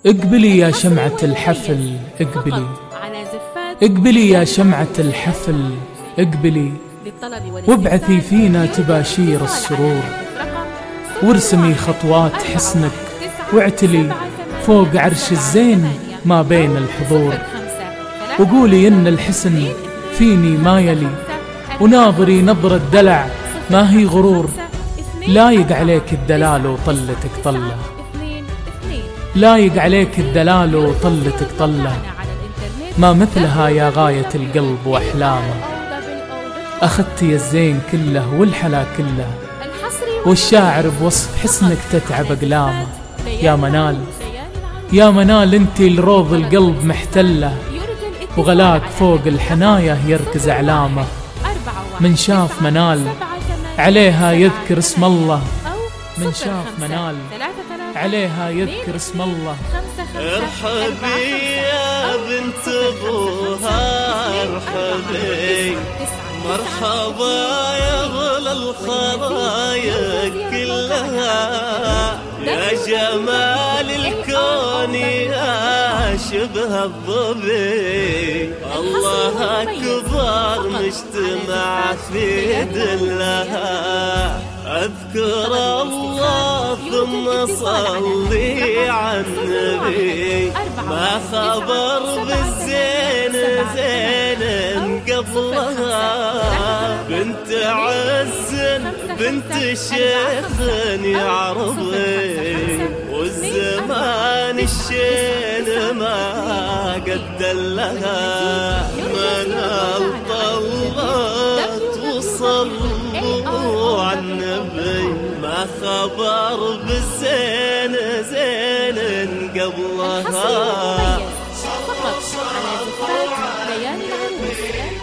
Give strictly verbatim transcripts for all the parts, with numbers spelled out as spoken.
اقبلي يا شمعة الحفل اقبلي، اقبلي يا شمعة الحفل اقبلي، وابعثي فينا تباشير السرور، وارسمي خطوات حسنك واعتلي فوق عرش الزين ما بين الحضور، وقولي إن الحسن فيني ما يلي، وناظري نظرة دلع ما هي غرور، لايق عليك الدلال وطلتك طلة، لايق عليك الدلال وطلتك طلة، ما مثلها يا غاية القلب وأحلامه، أخذتي الزين كله والحلا كله، والشاعر بوصف حسنك تتعب أقلامه، يا منال يا منال انتي لروض القلب محتلة، وغلاك فوق الحنايا يركز أعلامه، من شاف منال عليها يذكر اسم الله، من شاف منال عليها يذكر اسم الله. ارحبي يا بنت ابوها ارحبي، مرحبا يا غلا الخرايق كلها، يا جمال الكون يا شبه الظبي، الله أكبر مجتمع في دلها، أذكر الله ثم صلي على النبي، ما خبر بالزين زين قبلها، بنت عز بنت شيخ يا ربي، والزمان الشين ما قد لها، منال طلت وصلوا على النبي، ما خبر بالزين زين قبلها. فقط على زفاف ليالي العروس.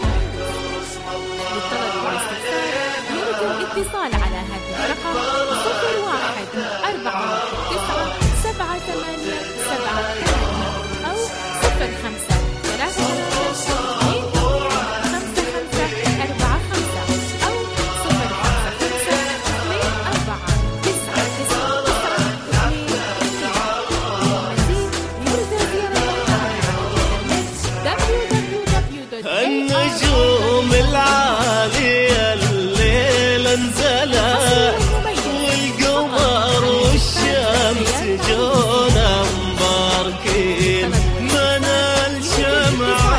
للطلب والاستفسار يرجى الاتصال على هاتف رقم صفر واحد أربعة تسعة سبعة ثمانية سبعة ثمانية أو صفر خمسة ثلاثة ثلاثة خمسة خمسة أربعة خمسة أو صفر خمسة خمسة اثنين أربعة تسعة تسعة تسعة اثنين اثنين. يرجى زيارة موقعنا على الإنترنت. النجوم العالية الليل انزلت، والقمر والشمس جونا مباركين، منال شمعة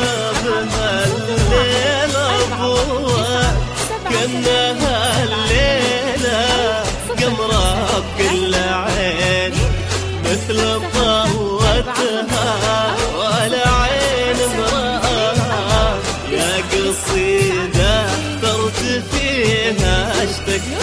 بهالليل أبوها، كأنها الليلة قمرة بكل عين، مثل طلتها ولا عين امرأة، يا قصيدة اخترت فيها اشتقت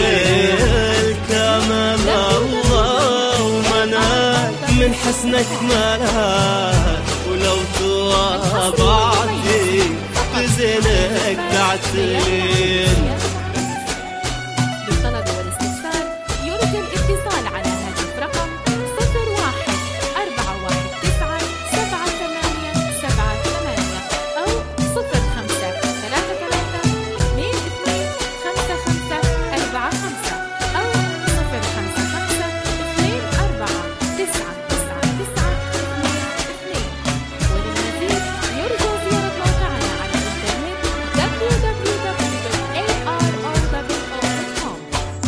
الكمال الله، ومنال من حسنك ملاك، ولو تواضعتي بزينك تعتلين. للطلب والاستفسار يرجى الاتصال على هاتف رقم صفر واحد أربعة واحد تسعة سبعة ثمانية سبعة ثمانية أو صفر خمسة ثلاثة ثلاثة اثنين اثنين خمسة خمسة أربعة خمسة أو صفر خمسة خمسة اثنين أربعة تسعة تسعة تسعة اثنين اثنين. وللمزيد يرجى زيارة موقعنا على الإنترنت دبليو دبليو دبليو دوت إيه آر آر دبليو أو دوت كوم.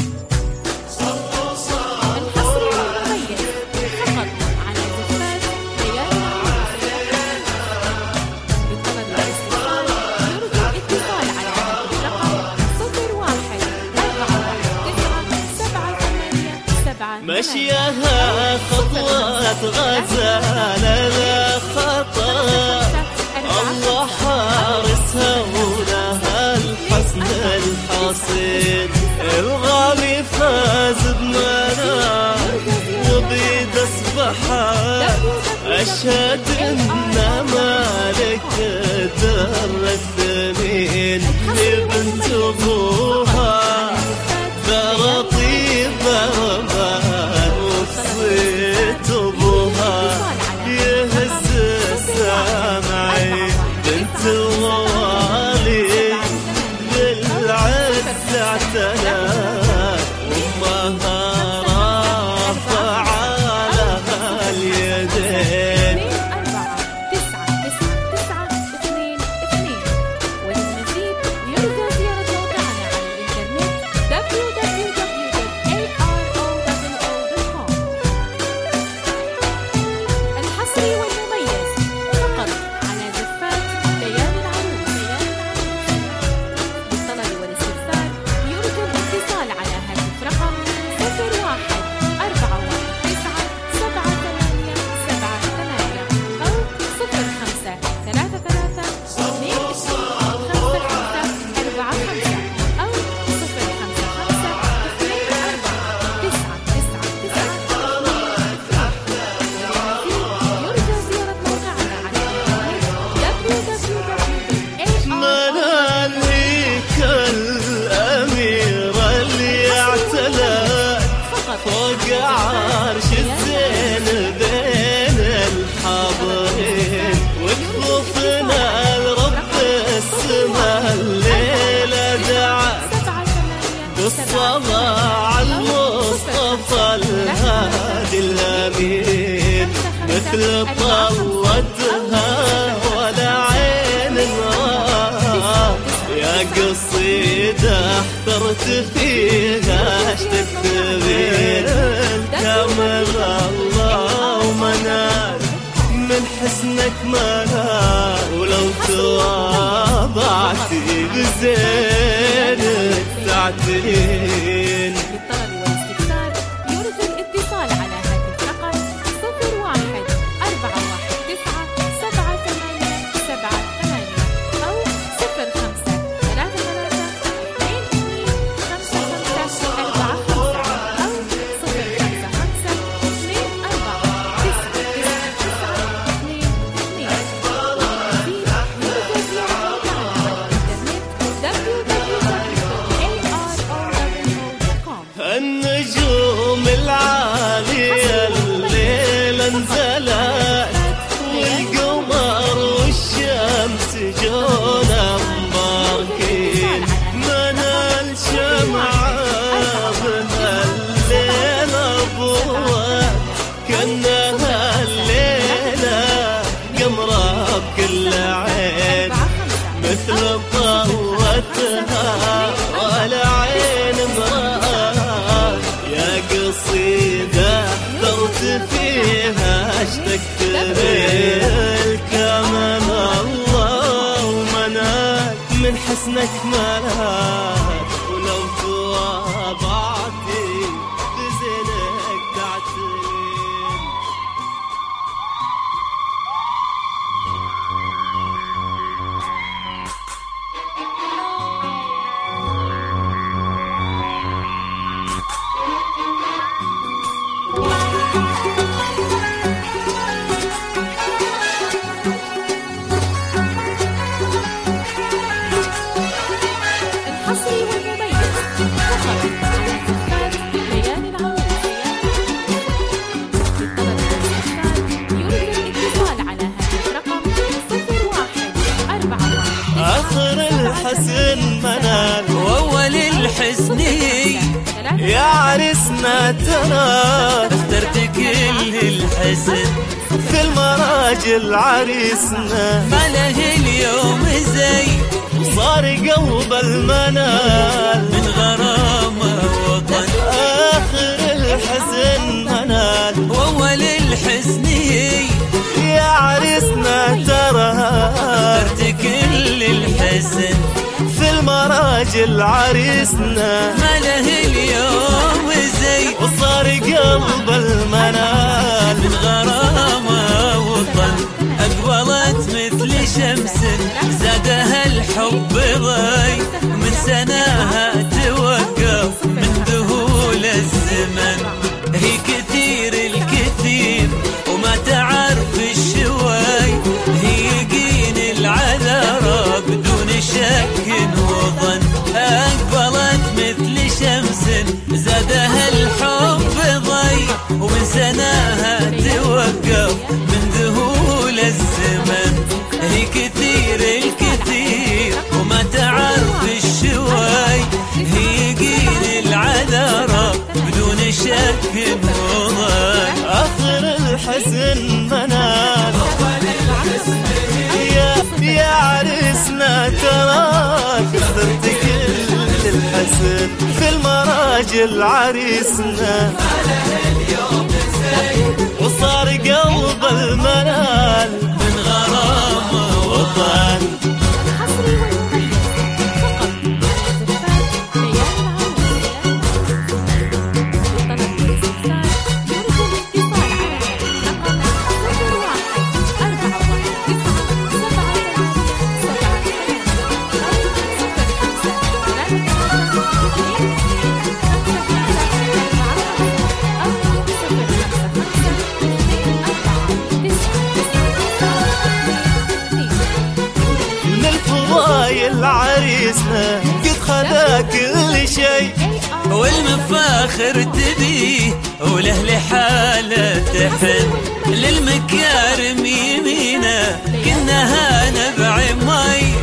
الحصر المميز فقط على زفاف ليالي العروس. للطلب والاستفسار يرجى الاتصال على هاتف رقم صفر واحد أربعة واحد تسعة سبعة ثمانية سبعة. مشيها خطوات غزالة لا خطر، الله حارسها ولها الحسن الحصين، الغالي فاز بمنال وبيد اصبحها، اشهد ان مالك در الثمين، لبنت ابوها دار طيبة رمان، وصيت ابوها يهز السامعين، بنت الوالي بالعز اعتنت، وامها رافعة لها اليد. مثل طلتها ولا عين راه يا قصيدة احترت فيها اشتقت كامل الله ومنال من حسنك منال ولو تواضعتي بزينك تعتين. للطلب والاستفسار يرجى الاتصال على هاتف رقم صفر واحد أربعة واحد تسعة سبعة ثمانية سبعة ثمانية أو صفر خمسة ثلاثة ثلاثة اثنين اثنين خمسة خمسة أربعة خمسة أو صفر خمسة خمسة اثنين أربعة تسعة تسعة تسعة اثنين اثنين. ومزيد يرجى زيارتنا على الإنترنت دبليو دبليو دبليو دوت إيه آر أو دوت كوم. النجوم العالية الليلة انزلت والقمر والشمس جونا مباركين من الشمعة من الليل أبوه كأنها الليلة قمرة بكل عين مثل طوتها ولا عين مرآة يا قصيدة احترت فيها اشتقت الكمال الله ومنال من حسنك منال ولو تواضعتي بزينك تعتين. الحصري والمميز فقط على كتاب ليالي العروسية. للطلب والاستفسار يرجى الاتصال على هاتف رقم صفر واحد أربعة واحد آخر الحسن منال وأول الحسني يا عرسنا ترى اخترت كل الحسن في المراجل عريسنا ما له اليوم زي صار قلب المنال من غرامة وطن. آخر الحزن منال وأول الحسني يا عريسنا ترى اخترت كل الحسن في المراجل عريسنا ما له اليوم زي وصار قلب المنال من غرامة وطن. أقبلت مثل شمس زادها الحب ضي من سناها توقف من ذهول الزمن. هي كثير الكثير وما تعرف الشوي هي يقين العذرة بدون شك وظن. أقبلت مثل شمس زادها الحب ضي ومن سناها توقف من ذهول الزمن. هي كثير الكثير وما تعرف الشوي هي يقين العذرة بدون شك وظن. آخر الحزن منال يا يا عريسنا تراك اخترت كل الحزن في المراجل عريسنا وصار قلب المنال من غرامة وطن. الحصري والمميز فقط على كتاب ليالي العروسية. للطلب والاستفسار يرجى الاتصال على هاتف رقم صفر واحد أربعة واحد تسعة سبعة ثمانية سبعة ثمانية أو صفر خمسة ثلاثة ثلاثة اثنين اثنين خمسة خمسة أربعة خمسة أو صفر خمسة خمسة اثنين أربعة تسعة تسعة تسعة اثنين اثنين. من الفضايل عريسنا قد خذا كل شيء والمفاخر تبيه وله لحالة تحن للمكارم يمينه كنها نبع مي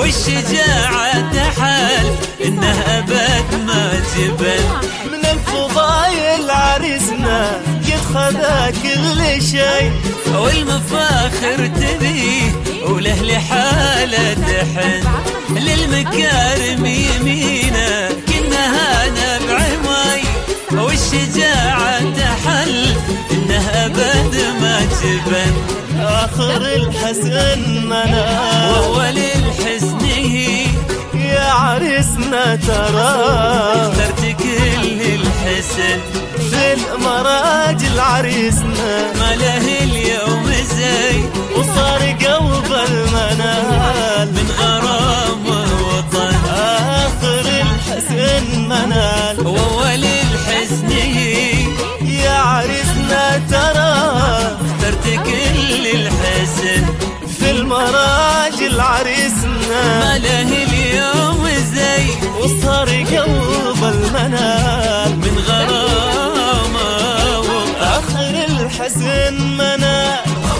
والشجاعة تحالف إنه أبد ما جبن. من الفضايل عريسنا قد خذا كل شيء، والمفاخر تبيه وله لحالة تحن. للمكارم يمينه كنها نبع مي، والشجاعة تحل إنه أبد ما جبن. آخر الحسن منال وهو للحسن يا عريسنا ترى اخترت كل الحسن. في المراجل عريسنا ما له اليوم زي، وصار قلب المنال من غرام وطن. آخر الحسن منال وهو للحسن يا عريسنا ترى اخترت كل الحسن. في المراجل عريسنا ما له اليوم زي، وصار قلب المنال من غرام وطن. آخر الحسن منال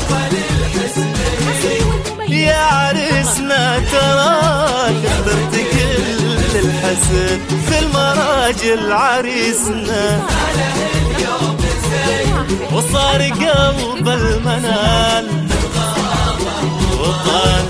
يا عريسنا تراك اخترت كل الحسن. في المراجل عريسنا وصار قلب المنال وطن.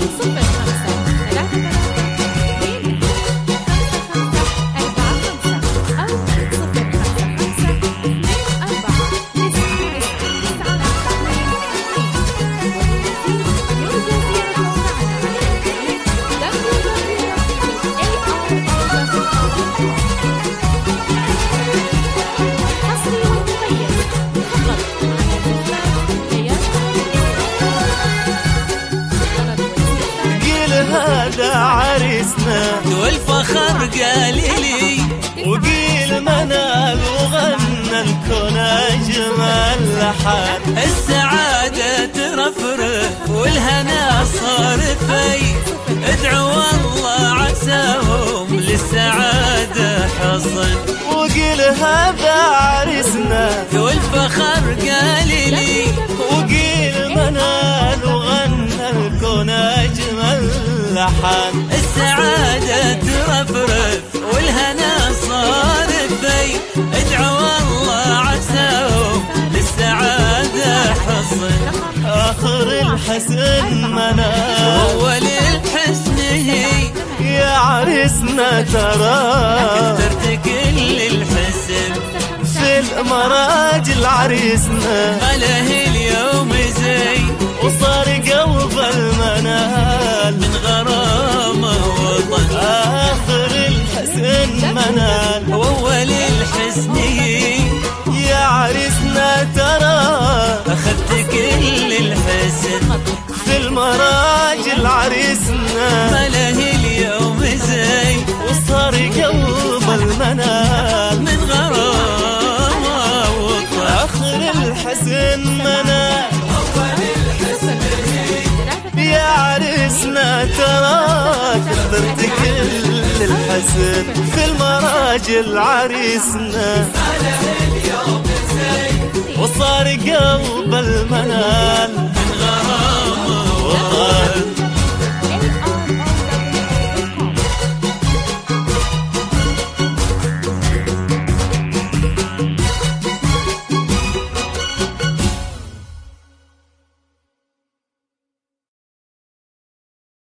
هذا عريسنا والفخر قال لي، وقيل منال وغنى الكون أجمل لحن. السعادة ترفرف والهنا صار في، ادعوا الله عساهم للسعادة حصن. وقيل هذا عريسنا والفخر قال لي، وقيل منال وغنى الكون أجمل لحن. السعادة ترفرف والهنا صار في، ادعوا الله عساهم للسعادة حصن. آخر الحسن منال وهو للحسن يا عريسنا ترى اخترت كل الحسن. في المراجل عريسنا ما له اليوم زي، وصار قلب المنال من غرام وطن. آخر الحسن منال وهو للحسن يا عريسنا ترى أخذت كل الحسن. في المراجل عريسنا ما له اليوم زي، وصار قلب المنال من غرام وطن. آخر الحسن منال يا عريسنا تراك اخترت كل الحسن. في المراجل عريسنا وصار قلب المنال